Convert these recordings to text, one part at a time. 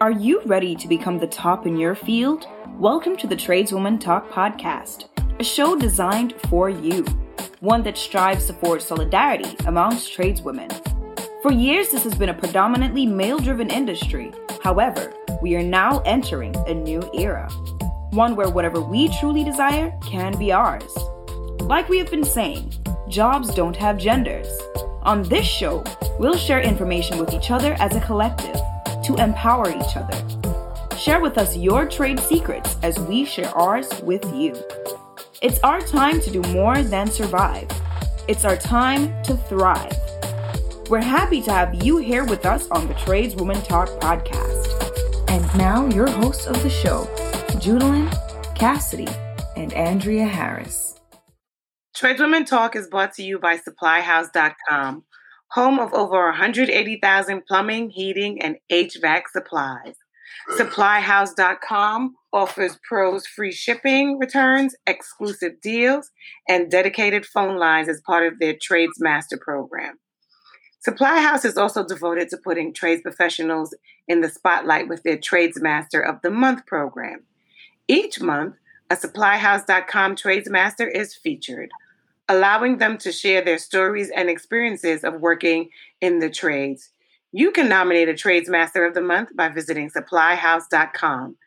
Are you ready to become the top in your field? Welcome to the Tradeswoman Talk podcast, a show designed for you, one that strives to forge solidarity amongst tradeswomen. For years, this has been a predominantly male-driven industry. However, we are now entering a new era, one where whatever we truly desire can be ours. Like we have been saying, jobs don't have genders. On this show, we'll share information with each other as a collective to empower each other. Share with us your trade secrets as we share ours with you. It's our time to do more than survive. It's our time to thrive. We're happy to have you here with us on the Tradeswoman Talk podcast. And now your hosts of the show, Judalyn, Cassidy, and Andrea Harris. Tradeswoman Talk is brought to you by SupplyHouse.com, home of over 180,000 plumbing, heating, and HVAC supplies. SupplyHouse.com offers pros free shipping returns, exclusive deals, and dedicated phone lines as part of their Trades Master program. Supply House is also devoted to putting trades professionals in the spotlight with their Trades Master of the Month program. Each month, a SupplyHouse.com Trades Master is featured, allowing them to share their stories and experiences of working in the trades. You can nominate a Trades Master of the Month by visiting SupplyHouse.com.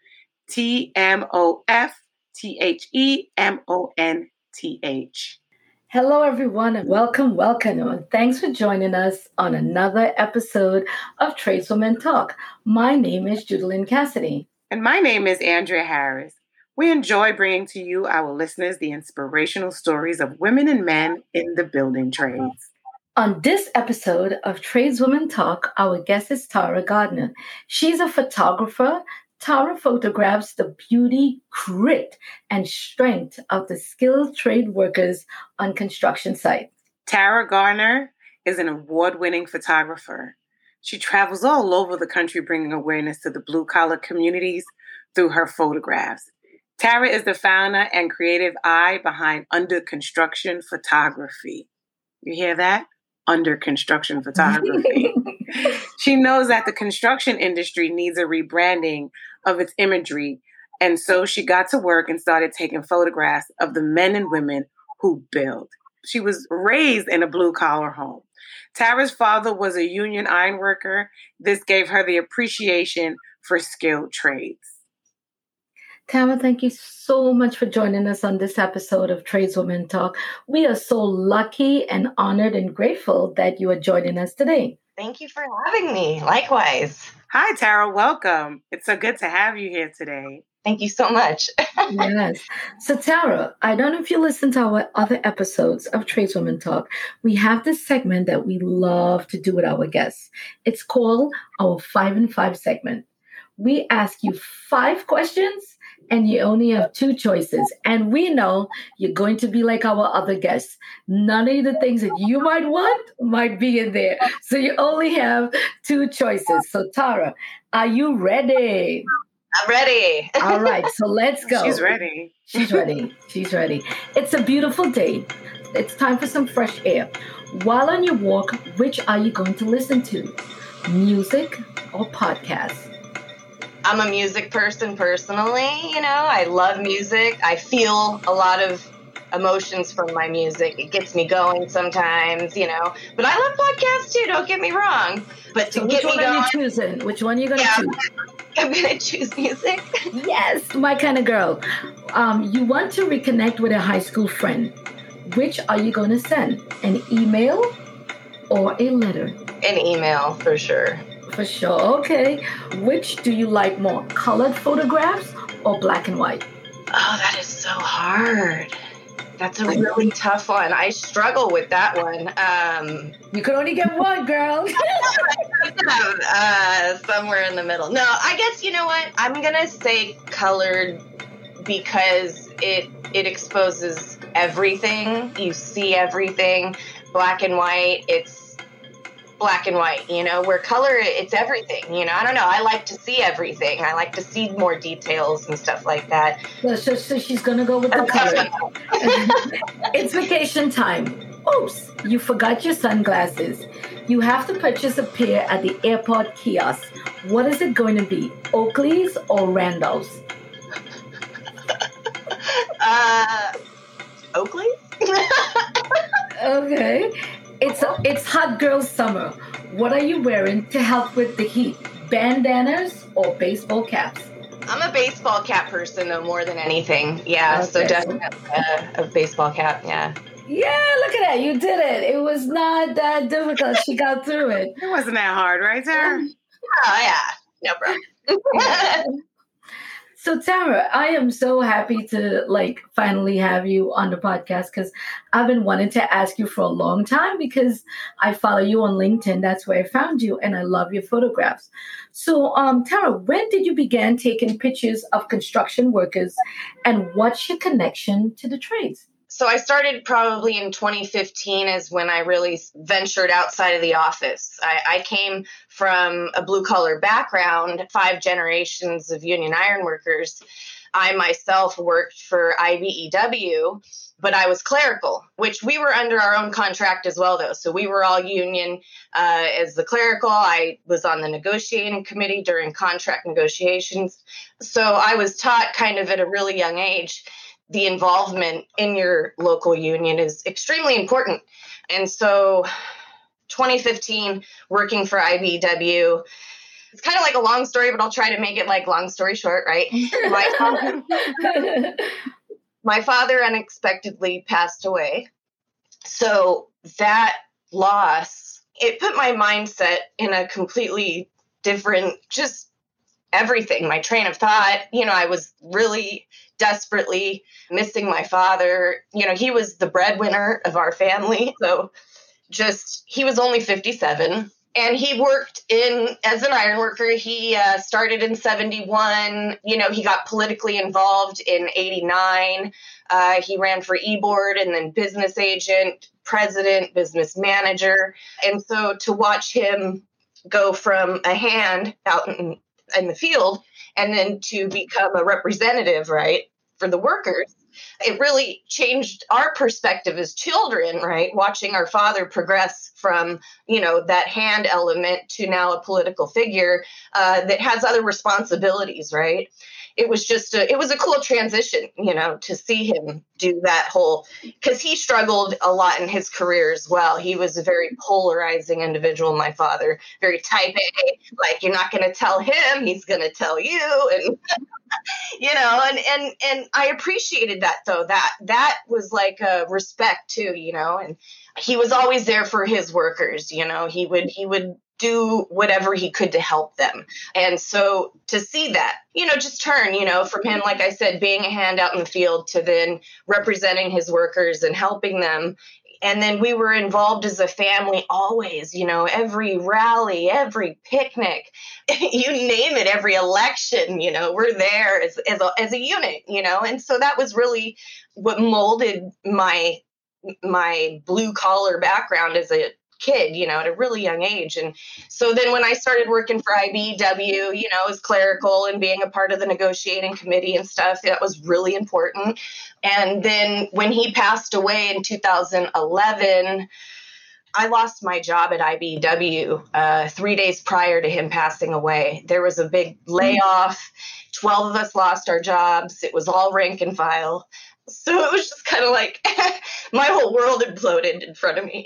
TMOFTHEMONTH. Hello, everyone, and welcome. And thanks for joining us on another episode of Tradeswoman Talk. My name is Judalyn Cassidy. And my name is Andrea Harris. We enjoy bringing to you, our listeners, the inspirational stories of women and men in the building trades. On this episode of Tradeswoman Talk, our guest is Tara Gardner. She's a photographer. Tara photographs the beauty, grit, and strength of the skilled trade workers on construction sites. Tara Gardner is an award-winning photographer. She travels all over the country bringing awareness to the blue-collar communities through her photographs. Tara is the founder and creative eye behind Under Construction Photography. You hear that? Under Construction Photography. She knows that the construction industry needs a rebranding of its imagery, and so she got to work and started taking photographs of the men and women who build. She was raised in a blue-collar home. Tara's father was a union ironworker. This gave her the appreciation for skilled trades. Tara, thank you so much for joining us on this episode of Tradeswoman Talk. We are so lucky and honored and grateful that you are joining us today. Thank you for having me. Likewise. Hi, Tara. Welcome. It's so good to have you here today. Thank you so much. Yes. So, Tara, I don't know if you listened to our other episodes of Tradeswoman Talk. We have this segment that we love to do with our guests. It's called our 5 in 5 segment. We ask you 5 questions and you only have 2 choices. And we know you're going to be like our other guests. None of the things that you might want might be in there. So you only have 2 choices. So Tara, are you ready? I'm ready. All right, so let's go. She's ready. She's ready. It's a beautiful day. It's time for some fresh air. While on your walk, which are you going to listen to? Music or podcasts? I'm a music person personally. I love music. I feel a lot of emotions from my music. It gets me going sometimes, But I love podcasts too, don't get me wrong. But to get me going... Which one are you choosing? Which one are you going to choose? I'm going to choose music. Yes, my kind of girl. You want to reconnect with a high school friend. Which are you going to send? An email or a letter? An email, for sure. For sure. Okay. Which do you like more, colored photographs or black and white? Oh, that is so hard. That's a really tough one. I struggle with that one. You could only get one, girl. Somewhere in the middle. No, I guess, you know what? I'm going to say colored because it exposes everything. You see everything. Black and white, it's black and white, where color, it's everything, I don't know. I like to see everything. I like to see more details and stuff like that. So she's going to go with the color. It's vacation time. Oops, you forgot your sunglasses. You have to purchase a pair at the airport kiosk. What is it going to be? Oakley's or Randolph's? Oakley? Okay. It's hot girl summer. What are you wearing to help with the heat? Bandanas or baseball caps? I'm a baseball cap person, though, more than anything. Yeah, Okay. so definitely a baseball cap, yeah. Yeah, look at that. You did it. It was not that difficult. She got through it. It wasn't that hard, right, Tara? Oh, yeah. No problem. So Tara, I am so happy to finally have you on the podcast because I've been wanting to ask you for a long time because I follow you on LinkedIn. That's where I found you, and I love your photographs. So, Tara, when did you begin taking pictures of construction workers, and what's your connection to the trades? So I started probably in 2015 is when I really ventured outside of the office. I came from a blue-collar background, 5 generations of union ironworkers. I myself worked for IBEW, but I was clerical, which we were under our own contract as well, though. So we were all union as the clerical. I was on the negotiating committee during contract negotiations. So I was taught kind of at a really young age the involvement in your local union is extremely important. And so 2015, working for IBEW, it's kind of like a long story, but I'll try to make it like long story short, right? My father unexpectedly passed away. So that loss, it put my mindset in a completely different, just everything, my train of thought. I was really desperately missing my father. He was the breadwinner of our family. So he was only 57 and he worked as an iron worker. He started in 71. He got politically involved in 89. He ran for e-board and then business agent, president, business manager. And so to watch him go from a hand out in the field and then to become a representative, right, for the workers, it really changed our perspective as children, right? Watching our father progress from, that hand element to now a political figure that has other responsibilities, right? It was a cool transition, to see him do that because he struggled a lot in his career as well. He was a very polarizing individual, my father, very type A, like you're not going to tell him, he's going to tell you. And, and I appreciated that though, that was like a respect too, and he was always there for his workers. He would do whatever he could to help them. And so to see that, just turn, from him, like I said, being a hand out in the field to then representing his workers and helping them. And then we were involved as a family always, every rally, every picnic, you name it, every election, we're there as a unit, and so that was really what molded my blue collar background as a kid, at a really young age. And so then when I started working for IBEW, as clerical and being a part of the negotiating committee and stuff, that was really important. And then when he passed away in 2011, I lost my job at IBEW 3 days prior to him passing away. There was a big layoff. 12 of us lost our jobs. It was all rank and file. So it was just kind of like my whole world imploded in front of me.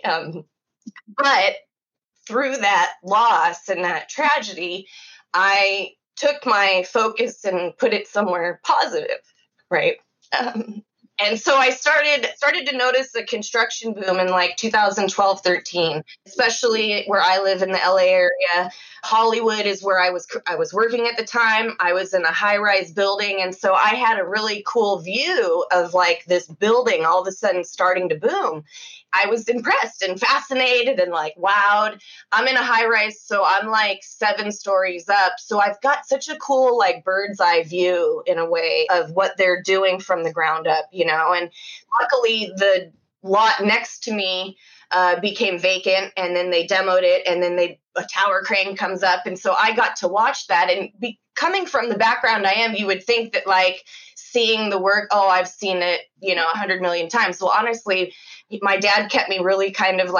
But through that loss and that tragedy, I took my focus and put it somewhere positive, right? And so I started to notice the construction boom in like 2012, 13, especially where I live in the LA area. Hollywood is where I was working at the time. I was in a high-rise building. And so I had a really cool view of like this building all of a sudden starting to boom. I was impressed and fascinated and like wowed. I'm in a high rise, so I'm like 7 stories up. So I've got such a cool like bird's eye view in a way of what they're doing from the ground up, and luckily the lot next to me became vacant, and then they demoed it, and then a tower crane comes up. And so I got to watch that, and coming from the background I am, you would think that like seeing the work, I've seen it, 100 million times. Well, honestly, my dad kept me really kind of like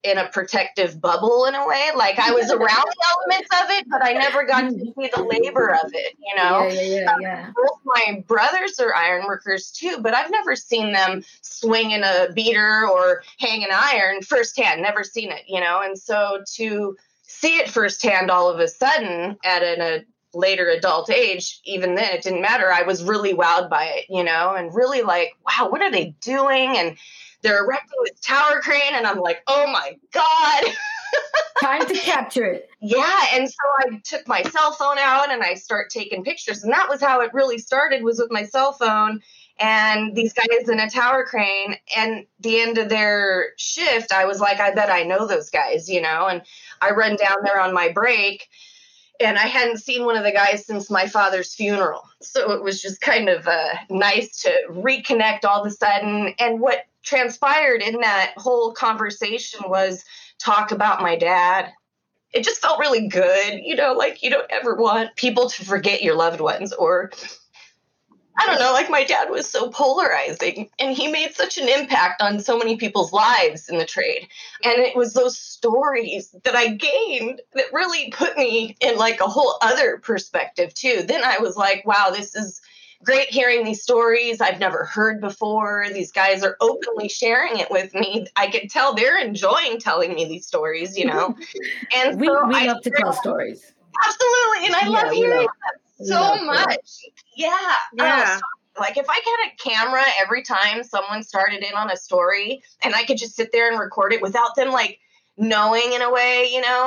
in a protective bubble in a way. Like I was around the elements of it, but I never got to see the labor of it, you know? Yeah. Both my brothers are iron workers too, but I've never seen them swinging a beater or hang an iron firsthand, never seen it, you know? And so to see it firsthand all of a sudden at a later adult age, even then it didn't matter. I was really wowed by it, you know, and really like, wow, what are they doing? And they're erecting this tower crane, and I'm like, oh my God. Time to capture it. Yeah. And so I took my cell phone out and I start taking pictures. And that was how it really started, was with my cell phone and these guys in a tower crane. And the end of their shift, I was like, I bet I know those guys, you know, and I run down there on my break. And I hadn't seen one of the guys since my father's funeral. So it was just kind of nice to reconnect all of a sudden. And what transpired in that whole conversation was talk about my dad. It just felt really good. You know, like you don't ever want people to forget your loved ones, or I don't know, like my dad was so polarizing and he made such an impact on so many people's lives in the trade. And it was those stories that I gained that really put me in like a whole other perspective too. Then I was like, wow, this is great hearing these stories I've never heard before. These guys are openly sharing it with me. I could tell they're enjoying telling me these stories, you know. And we so love to tell stories. Absolutely. And I love hearing them so much. Yeah. Yeah. Like if I had a camera every time someone started in on a story and I could just sit there and record it without them like knowing in a way, you know,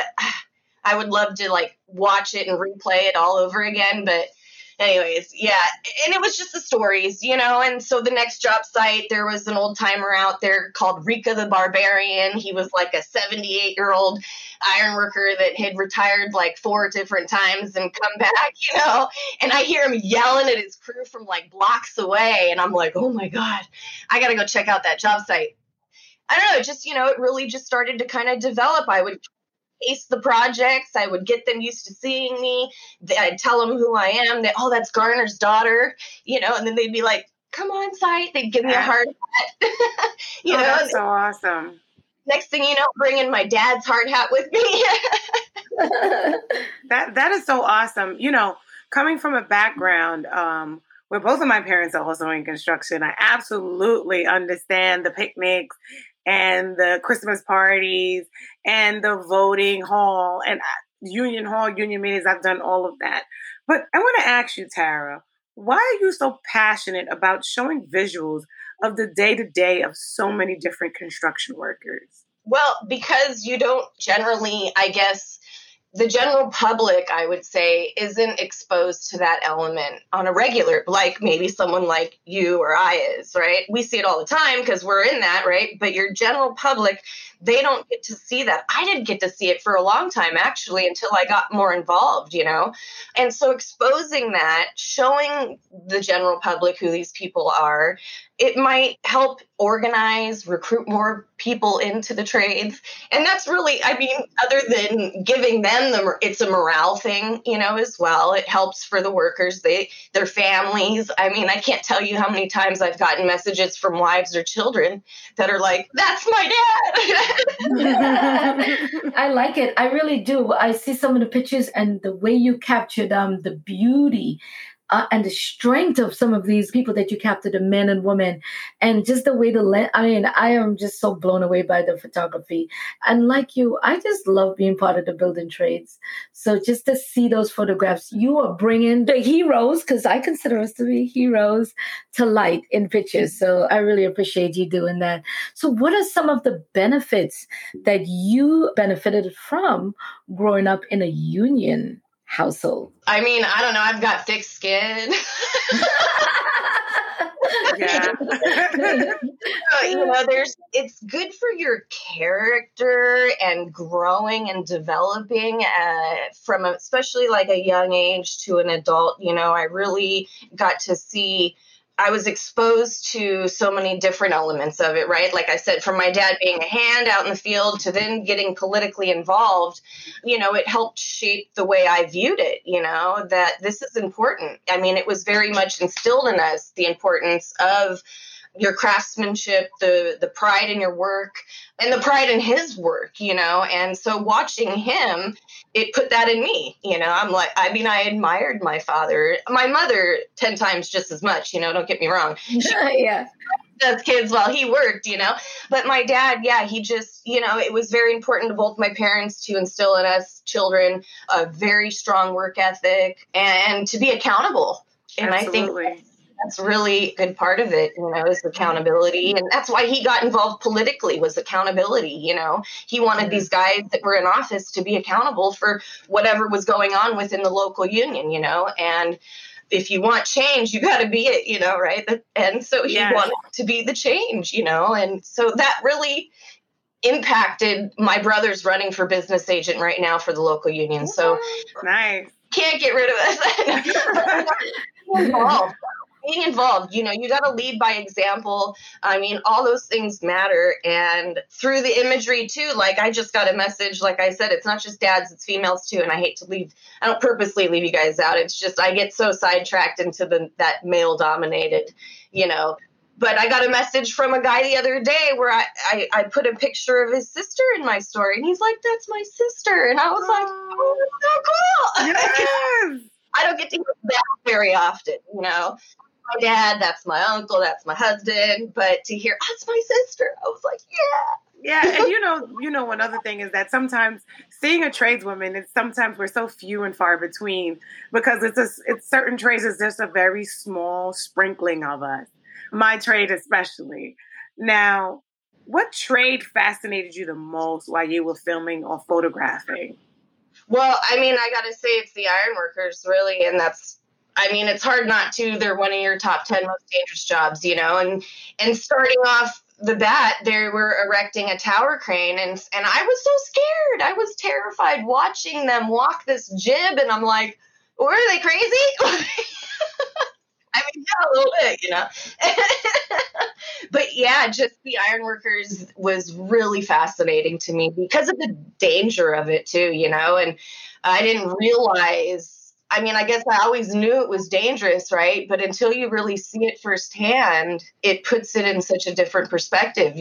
I would love to like watch it and replay it all over again. But anyways, yeah. And it was just the stories, you know. And so the next job site, there was an old timer out there called Rika the Barbarian. He was like a 78-year-old iron worker that had retired like 4 different times and come back, you know. And I hear him yelling at his crew from like blocks away. And I'm like, oh my God, I got to go check out that job site. I don't know, just, you know, it really just started to kind of develop. I would ace the projects. I would get them used to seeing me. I'd tell them who I am. That, oh, that's Garner's daughter, you know, and then they'd be like, come on site. They'd give me a hard hat. you know, that's so awesome. Next thing you know, bringing my dad's hard hat with me. That is so awesome. You know, coming from a background where both of my parents are also in construction, I absolutely understand the picnics and the Christmas parties and the voting hall and union hall, union meetings. I've done all of that. But I want to ask you, Tara, why are you so passionate about showing visuals of the day-to-day of so many different construction workers? Well, because you don't generally, I guess, the general public, I would say, isn't exposed to that element on a regular, like maybe someone like you or I is, right? We see it all the time because we're in that, right? But your general public, they don't get to see that. I didn't get to see it for a long time, actually, until I got more involved, you know? And so exposing that, showing the general public who these people are, it might help organize, recruit more people into the trades. And that's really, I mean, other than giving them it's a morale thing, you know, as well. It helps for the workers, their families. I mean, I can't tell you how many times I've gotten messages from wives or children that are like, that's my dad. I like it. I really do. I see some of the pictures and the way you captured the beauty and the strength of some of these people that you captured, the men and women, and just the way I am just so blown away by the photography. And like you, I just love being part of the building trades. So just to see those photographs, you are bringing the heroes, because I consider us to be heroes, to light in pictures. So I really appreciate you doing that. So what are some of the benefits that you benefited from growing up in a union household? I mean, I don't know. I've got thick skin. Yeah. You know, it's good for your character and growing and developing from especially like a young age to an adult. You know, I really got to see, I was exposed to so many different elements of it, right? Like I said, from my dad being a hand out in the field to then getting politically involved, you know, it helped shape the way I viewed it, you know, that this is important. I mean, it was very much instilled in us, the importance of your craftsmanship, the pride in your work, and the pride in his work, And so watching him, it put that in me, I'm like, I admired my father, my mother 10 times just as much, don't get me wrong. Yeah. As kids while he worked, but my dad, he just, it was very important to both my parents to instill in us children a very strong work ethic and to be accountable. And Absolutely. I think that's really a good part of it, is accountability. And that's why he got involved politically, was accountability. He wanted these guys that were in office to be accountable for whatever was going on within the local union, and if you want change, you got to be it, right? And so he wanted to be the change, and so that really impacted my brother's running for business agent right now for the local union. So nice. Can't get rid of us. Being involved, you got to lead by example. I mean, all those things matter. And through the imagery too, like I just got a message, like I said, it's not just dads, it's females too. And I don't purposely leave you guys out. It's just, I get so sidetracked into that male dominated, But I got a message from a guy the other day where I put a picture of his sister in my story. And he's like, that's my sister. And I was like, oh, that's so cool. Yes. I don't get to hear that very often, My dad, that's my uncle, that's my husband. But to hear, that's my sister, I was like, yeah. Yeah, and one other thing is that sometimes seeing a tradeswoman, sometimes we're so few and far between because it's certain trades is just a very small sprinkling of us. My trade especially. Now, what trade fascinated you the most while you were filming or photographing? Well, I got to say it's the ironworkers, really. And it's hard not to. They're one of your top 10 most dangerous jobs, and starting off the bat, they were erecting a tower crane. And I was so scared. I was terrified watching them walk this jib. And I'm like, were they crazy? Yeah, a little bit, But yeah, just the ironworkers was really fascinating to me because of the danger of it too, and I didn't realize, I guess I always knew it was dangerous, right? But until you really see it firsthand, it puts it in such a different perspective,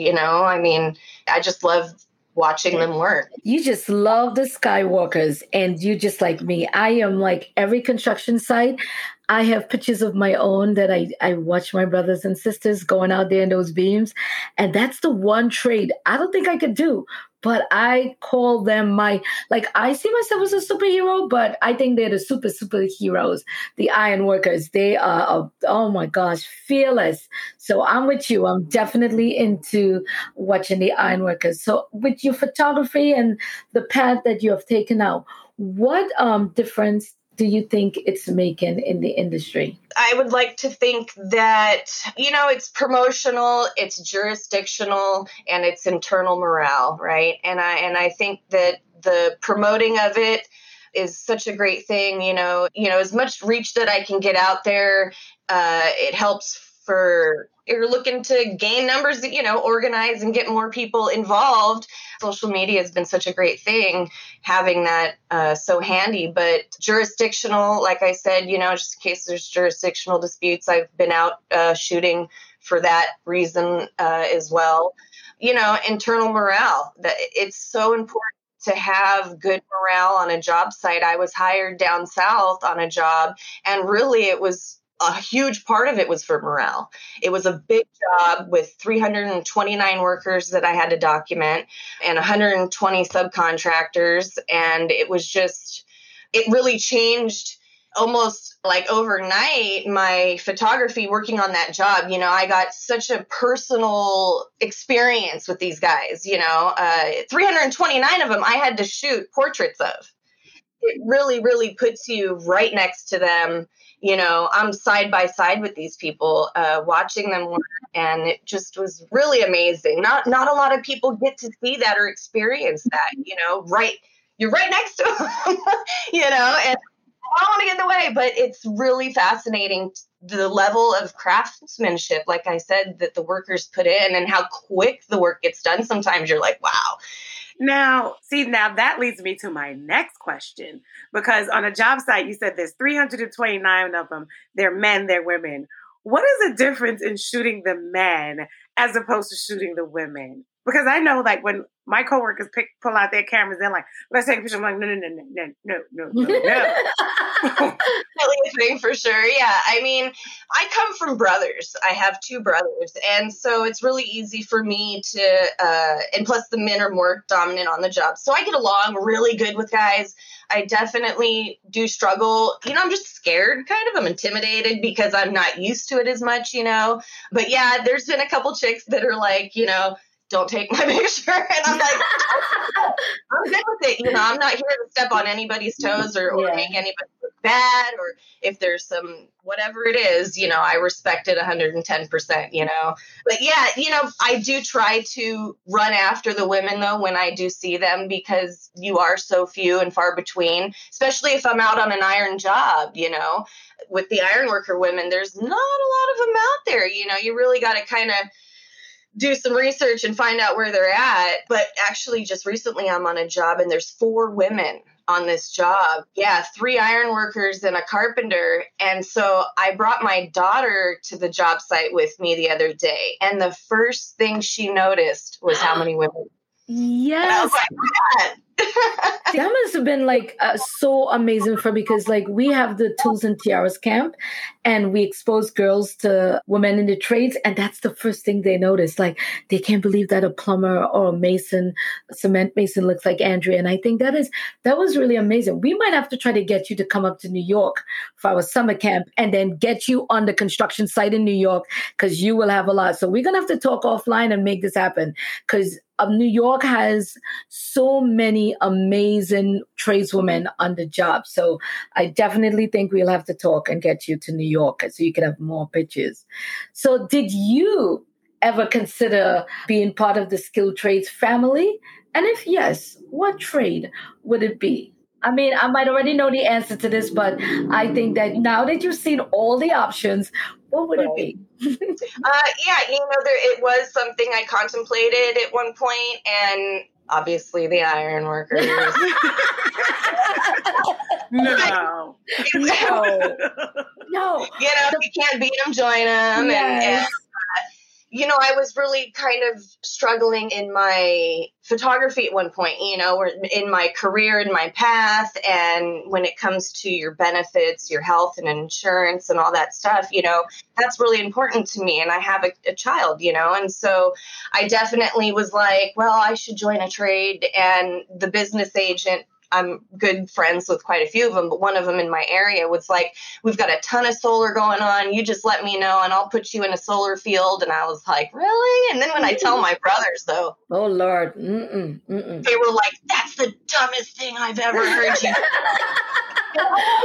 I just love watching them work. You just love the skywalkers, and you just like me. I am like every construction site. I have pictures of my own that I watch my brothers and sisters going out there in those beams. And that's the one trade I don't think I could do. But I call them I see myself as a superhero, but I think they're the superheroes, the iron workers. They are, oh my gosh, fearless. So I'm with you. I'm definitely into watching the iron workers. So with your photography and the path that you have taken now, what difference do you think it's making in the industry? I would like to think that, it's promotional, it's jurisdictional, and it's internal morale, right? And I think that the promoting of it is such a great thing, as much reach that I can get out there, it helps for you're looking to gain numbers, organize and get more people involved. Social media has been such a great thing, having that so handy. But jurisdictional, like I said, just in case there's jurisdictional disputes, I've been out shooting for that reason as well. Internal morale, that it's so important to have good morale on a job site. I was hired down south on a job, and really it was a huge part of it was for morale. It was a big job with 329 workers that I had to document and 120 subcontractors. And it really changed almost like overnight my photography working on that job. I got such a personal experience with these guys, 329 of them I had to shoot portraits of. It really, really puts you right next to them. I'm side by side with these people, watching them work, and it just was really amazing. Not a lot of people get to see that or experience that, right. You're right next to them, and I don't want to get in the way, but it's really fascinating the level of craftsmanship, like I said, that the workers put in and how quick the work gets done. Sometimes you're like, wow. Now that leads me to my next question, because on a job site, you said there's 329 of them. They're men, they're women. what is the difference in shooting the men as opposed to shooting the women? Because I know, like, when my coworkers pull out their cameras, they're like, let's take a picture. I'm like, no. Really a thing for sure. Yeah. I mean, I come from brothers. I have 2 brothers. And so it's really easy for me to, and plus the men are more dominant on the job. So I get along really good with guys. I definitely do struggle. I'm just scared, kind of. I'm intimidated because I'm not used to it as much, But yeah, there's been a couple chicks that are like, don't take my picture. And I'm like, I'm good with it. I'm not here to step on anybody's toes or make anybody look bad, or if there's some, whatever it is, I respect it 110%, But yeah, I do try to run after the women though, when I do see them, because you are so few and far between, especially if I'm out on an iron job, with the ironworker women, there's not a lot of them out there. You really got to kind of do some research and find out where they're at. But actually, just recently I'm on a job and there's 4 women on this job. Yeah, 3 iron workers and a carpenter. And so I brought my daughter to the job site with me the other day. And the first thing she noticed was how many women. Yes. And I was like, God. That must have been so amazing because we have the Tools and Tiaras camp and we expose girls to women in the trades. And that's the first thing they notice. They can't believe that a plumber or a mason, cement mason looks like Andrea. And I think that was really amazing. We might have to try to get you to come up to New York for our summer camp and then get you on the construction site in New York, because you will have a lot. So we're going to have to talk offline and make this happen, because New York has so many amazing tradeswomen on the job. So I definitely think we'll have to talk and get you to New York so you can have more pictures. So did you ever consider being part of the skilled trades family? And if yes, what trade would it be? I mean, I might already know the answer to this, but I think that now that you've seen all the options, what would it be? It was something I contemplated at one point, and obviously the iron workers. No. You can't beat them, join them. Yes. And I was really kind of struggling in my photography at one point, or in my career, in my path. And when it comes to your benefits, your health and insurance and all that stuff, that's really important to me. And I have a child, and so I definitely was like, well, I should join a trade. And the business agent, I'm good friends with quite a few of them, but one of them in my area was like, we've got a ton of solar going on. You just let me know and I'll put you in a solar field. And I was like, really? And then when I tell my brothers, though, oh, Lord, they were like, that's the dumbest thing I've ever heard you. Oh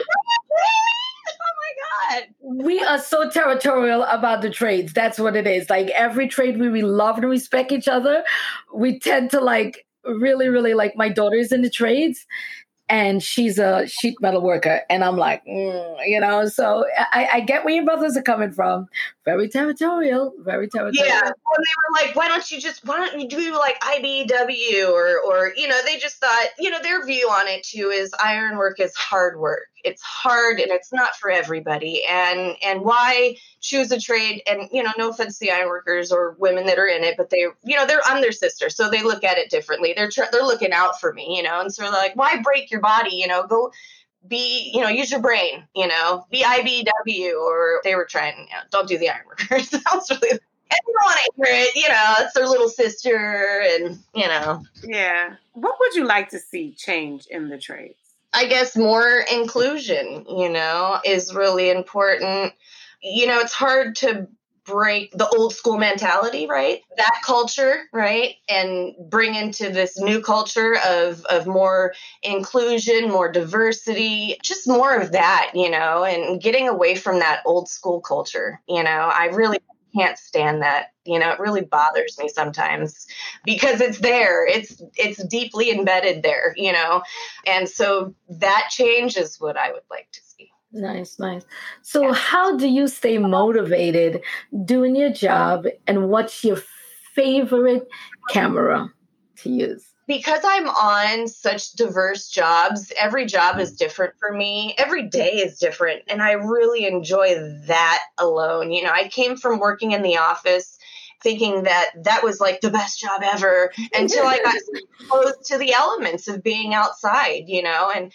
my God. We are so territorial about the trades. That's what it is. Every trade, we love and respect each other. We tend to really, really, my daughter's in the trades and she's a sheet metal worker. And I'm like, so I get where your brothers are coming from. Very territorial, very territorial. Yeah. Well, they were like, why don't you do like IBW or, they just thought, their view on it too is iron work is hard work. It's hard and it's not for everybody. And why choose a trade? And, no offense to the iron workers or women that are in it, but I'm their sister. So they look at it differently. They're looking out for me, and so they're like, why break your body? Go be, use your brain, be IBW, or they were trying, don't do the iron workers. That was really, and you don't want to hear it, it's their little sister and, Yeah. What would you like to see change in the trades? I guess more inclusion, is really important. It's hard to break the old school mentality, right? That culture, right? And bring into this new culture of more inclusion, more diversity, just more of that, and getting away from that old school culture. I really can't stand that. It really bothers me sometimes because it's there. It's deeply embedded there, and so that change is what I would like to see. Nice. So how do you stay motivated doing your job, and what's your favorite camera to use? Because I'm on such diverse jobs, every job is different for me. Every day is different. And I really enjoy that alone. You know, I came from working in the office thinking that that was like the best job ever until I got exposed to the elements of being outside, you know, and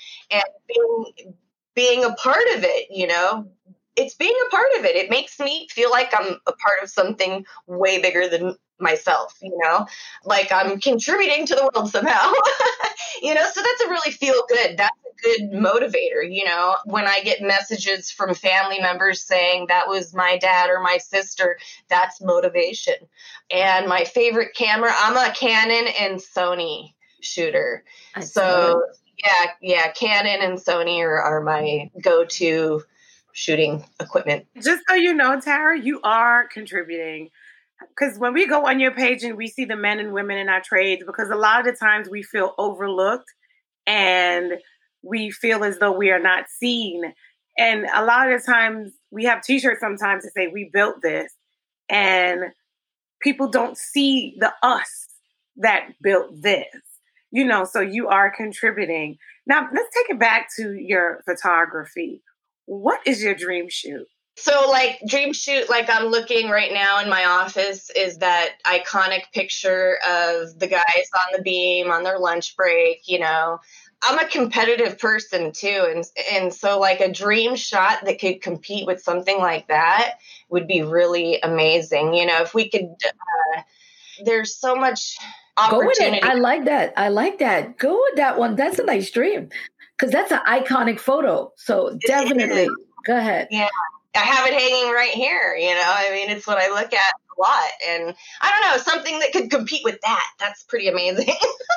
being a part of it, you know. It's being a part of it. It makes me feel like I'm a part of something way bigger than myself, you know, like I'm contributing to the world somehow, you know, so that's a really feel good. That's a good motivator, you know, when I get messages from family members saying that was my dad or my sister, that's motivation. And my favorite camera, I'm a Canon and Sony shooter. So yeah, Canon and Sony are my go-to shooting equipment. Just so you know, Tara, you are contributing. Because when we go on your page and we see the men and women in our trades, because a lot of the times we feel overlooked and we feel as though we are not seen. And a lot of the times we have t-shirts sometimes to say we built this, and people don't see the us that built this, you know, so you are contributing. Now, let's take it back to your photography. What is your dream shoot? So like dream shoot, like I'm looking right now in my office, is that iconic picture of the guys on the beam on their lunch break. You know, I'm a competitive person too. And so like a dream shot that could compete with something like that would be really amazing. You know, if we could, there's so much opportunity. Go with it. I like that. Go with that one. That's a nice dream because that's an iconic photo. So definitely go ahead. Yeah. I have it hanging right here, you know. I mean, it's what I look at a lot. And I don't know, something that could compete with that. That's pretty amazing.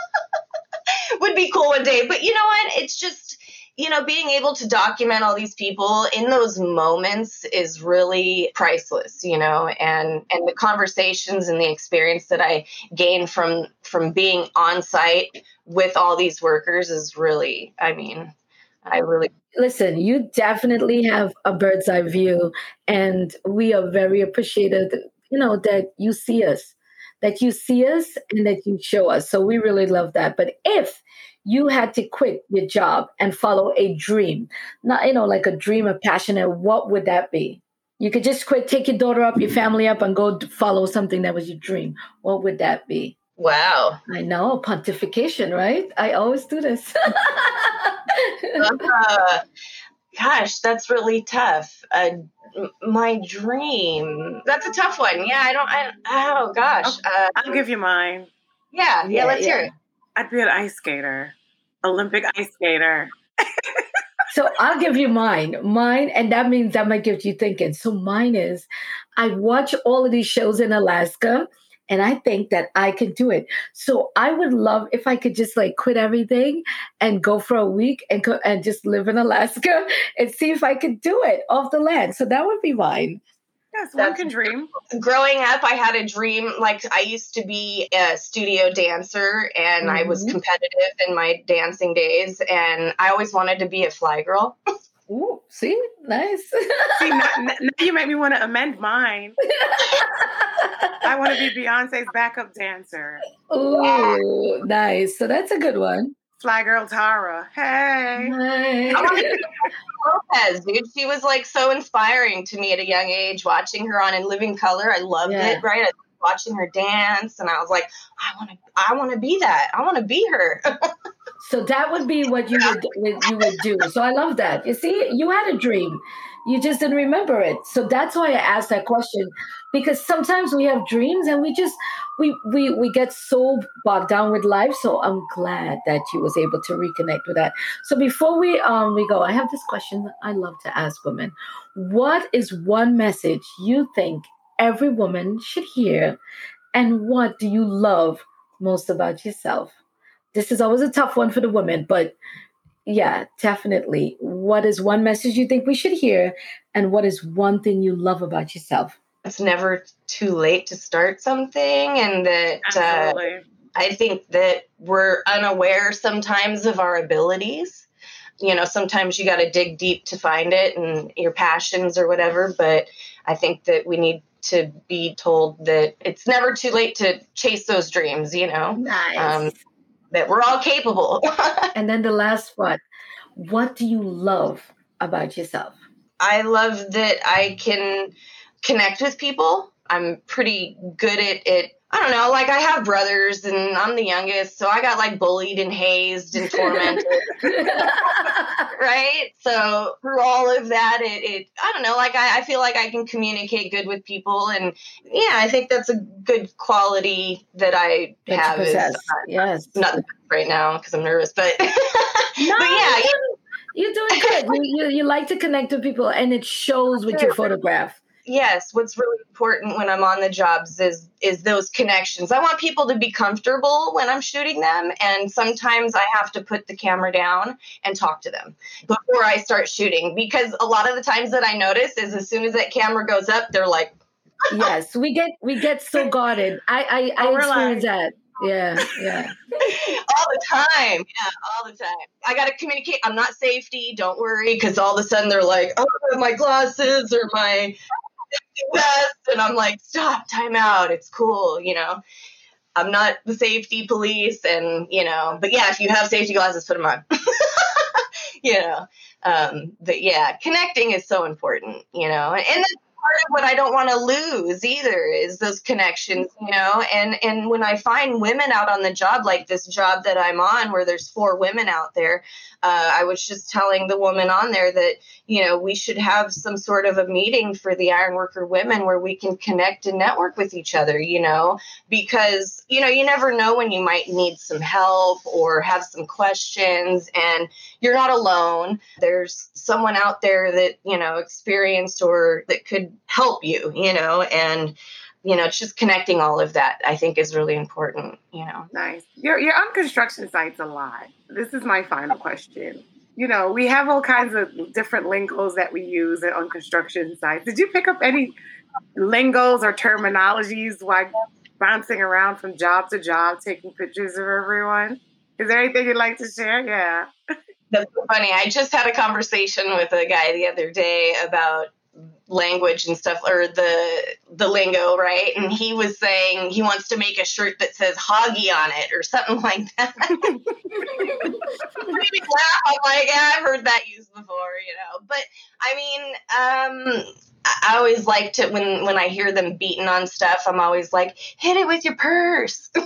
Would be cool one day. But you know what? It's just, you know, being able to document all these people in those moments is really priceless, you know, and the conversations and the experience that I gain from being on site with all these workers is really, I mean, Listen, you definitely have a bird's eye view, and we are very appreciative, you know, that you see us and that you show us. So we really love that. But if you had to quit your job and follow a dream, not, you know, like a dream of passion, what would that be? You could just quit, take your daughter up, your family up, and go follow something that was your dream. What would that be? Wow. I know, pontification, right? I always do this. Gosh, that's really tough. My dream. That's a tough one. Yeah, oh gosh. I'll give you mine. Yeah, let's hear it. I'd be an ice skater, Olympic ice skater. So I'll give you mine, and that means that might get you thinking. So mine is, I watch all of these shows in Alaska, and I think that I could do it. So I would love if I could just like quit everything and go for a week and just live in Alaska and see if I could do it off the land. So that would be mine. Yes, one can dream. Growing up, I had a dream. Like I used to be a studio dancer, and I was competitive in my dancing days, and I always wanted to be a fly girl. Ooh, see? Nice. See, now you make me want to amend mine. I want to be Beyonce's backup dancer. Ooh, nice. So that's a good one. Fly girl Tara. Hey. I want to be Lopez, dude. She was like so inspiring to me at a young age, watching her on In Living Color. I loved it, right? I loved watching her dance, and I was like, I want to be that. I want to be her. So that would be what you would do. So I love that. You see, you had a dream. You just didn't remember it. So that's why I asked that question, because sometimes we have dreams and we get so bogged down with life. So I'm glad that you was able to reconnect with that. So before we go, I have this question I love to ask women. What is one message you think every woman should hear, and what do you love most about yourself? This is always a tough one for the women, but yeah, definitely. What is one message you think we should hear, and what is one thing you love about yourself? It's never too late to start something, and that I think that we're unaware sometimes of our abilities. You know, sometimes you got to dig deep to find it and your passions or whatever, but I think that we need to be told that it's never too late to chase those dreams, you know? Nice. that we're all capable. And then the last part, what do you love about yourself? I love that I can connect with people. I'm pretty good at it. I don't know, like I have brothers and I'm the youngest, so I got like bullied and hazed and tormented. Right? So through all of that, it I don't know, like I feel like I can communicate good with people. And yeah, I think that's a good quality that I have. Yes. Not right now because I'm nervous, but, No, but yeah. You're doing good. You like to connect with people, and it shows with your photograph. Yes, what's really important when I'm on the jobs is those connections. I want people to be comfortable when I'm shooting them, and sometimes I have to put the camera down and talk to them before I start shooting, because a lot of the times that I notice is as soon as that camera goes up, they're like, yes, we get so guarded. I experience that. Yeah. all the time. Yeah, all the time. I got to communicate. I'm not safety. Don't worry. Because all of a sudden they're like, oh, my glasses or my vest. And I'm like, stop, time out. It's cool. I'm not the safety police. And, but yeah, if you have safety glasses, put them on. But yeah, connecting is so important, and that's part of what I don't want to lose either is those connections, and when I find women out on the job, like this job that I'm on where there's 4 women out there, I was just telling the woman on there that, we should have some sort of a meeting for the ironworker women where we can connect and network with each other, because, you never know when you might need some help or have some questions, and you're not alone. There's someone out there that, experienced or that could help you, and, it's just connecting all of that, I think, is really important, Nice. You're on construction sites a lot. This is my final question. We have all kinds of different lingos that we use on construction sites. Did you pick up any lingos or terminologies while bouncing around from job to job, taking pictures of everyone? Is there anything you'd like to share? Yeah. That's so funny. I just had a conversation with a guy the other day about language and stuff, or the lingo, right? And he was saying he wants to make a shirt that says Hoggy on it or something like that. It made me laugh. I'm like, yeah, I've heard that used before, But I mean, I always liked it when I hear them beating on stuff. I'm always like, hit it with your purse. It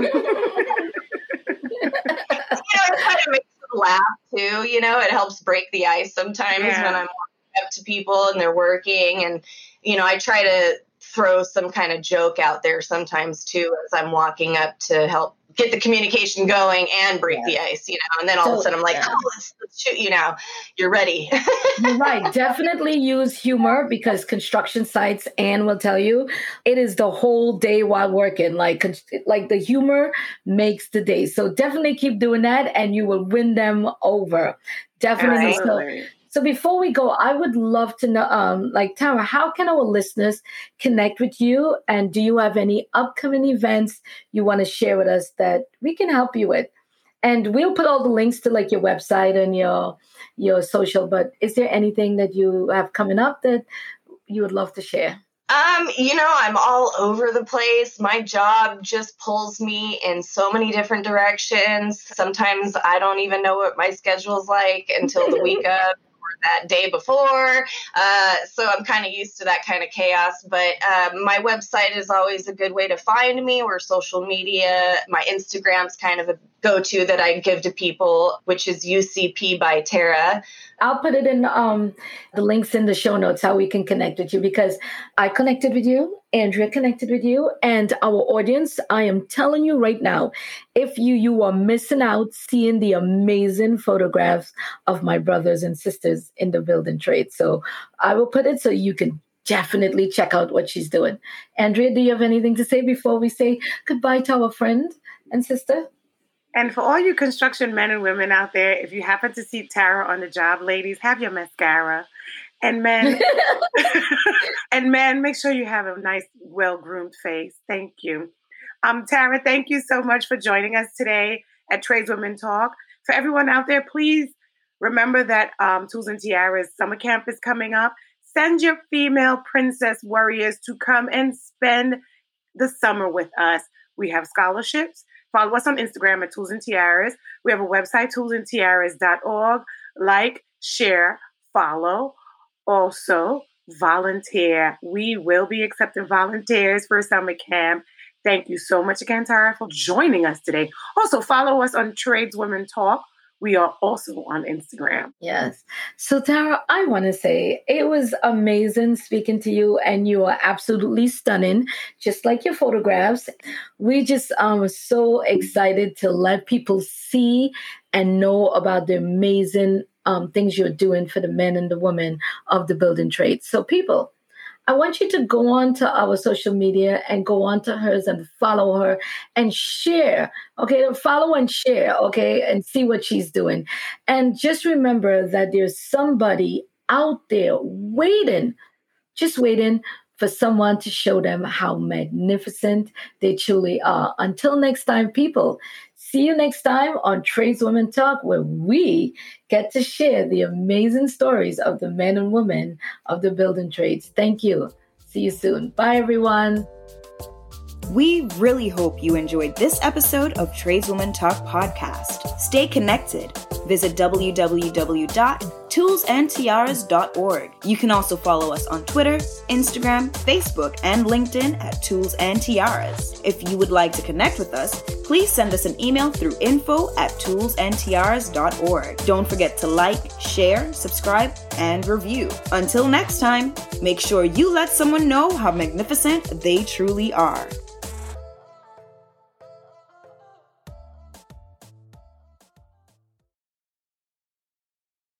kind of makes them laugh too. It helps break the ice sometimes when I'm walking up to people and they're working, and I try to throw some kind of joke out there sometimes too as I'm walking up to help get the communication going and break the ice, and then all of a sudden I'm like, oh, let's shoot you now. You're ready. You're right. Definitely use humor, because construction sites, Anne will tell you, it is the whole day while working. Like the humor makes the day. So definitely keep doing that and you will win them over. Definitely. So before we go, I would love to know, Tara, how can our listeners connect with you? And do you have any upcoming events you want to share with us that we can help you with? And we'll put all the links to your website and your social. But is there anything that you have coming up that you would love to share? I'm all over the place. My job just pulls me in so many different directions. Sometimes I don't even know what my schedule's like until the week of. That day before. So I'm kind of used to that kind of chaos, but my website is always a good way to find me, or social media. My Instagram's kind of a go-to that I give to people, which is UCP by Tara. I'll put it in the links in the show notes, how we can connect with you, because I connected with you, Andrea connected with you, and our audience, I am telling you right now, if you are missing out seeing the amazing photographs of my brothers and sisters in the building trade. So I will put it so you can definitely check out what she's doing. Andrea, do you have anything to say before we say goodbye to our friend and sister? And for all you construction men and women out there, if you happen to see Tara on the job, ladies, have your mascara. And men, make sure you have a nice, well-groomed face. Thank you. Tara, thank you so much for joining us today at Tradeswomen Talk. For everyone out there, please remember that Tools and Tiara's summer camp is coming up. Send your female princess warriors to come and spend the summer with us. We have scholarships Follow us on Instagram at Tools and Tiaras. We have a website, toolsandtiaras.org. Like, share, follow. Also, volunteer. We will be accepting volunteers for summer camp. Thank you so much again, Tara, for joining us today. Also, follow us on Tradeswomen Talk. We are also on Instagram. Yes. So, Tara, I want to say it was amazing speaking to you, and you are absolutely stunning, just like your photographs. We just were so excited to let people see and know about the amazing things you're doing for the men and the women of the building trades. So, people, I want you to go on to our social media and go on to hers and follow her and share, okay? Follow and share, okay? And see what she's doing. And just remember that there's somebody out there waiting, just waiting for someone to show them how magnificent they truly are. Until next time, people, see you next time on Tradeswomen Talk, where we get to share the amazing stories of the men and women of the building trades. Thank you. See you soon. Bye, everyone. We really hope you enjoyed this episode of Tradeswomen Talk podcast. Stay connected. Visit www.toolsandtiaras.org. You can also follow us on Twitter, Instagram, Facebook, and LinkedIn at Tools and Tiaras. If you would like to connect with us, please send us an email through info@toolsandtiaras.org. Don't forget to like, share, subscribe, and review. Until next time, make sure you let someone know how magnificent they truly are.